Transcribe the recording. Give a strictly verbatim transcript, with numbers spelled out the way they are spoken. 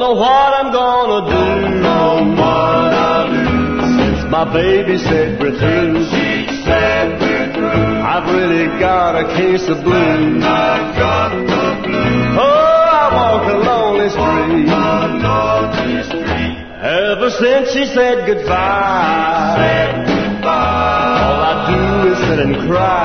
know what I'm gonna do. Don't know what I'll do. Since my baby said we're through. She said we're through. I've really got a case of blues. I've got the blues. Oh, I walk a lonely street. A lonely street. Ever since she said goodbye, Said goodbye. all I do is sit and cry.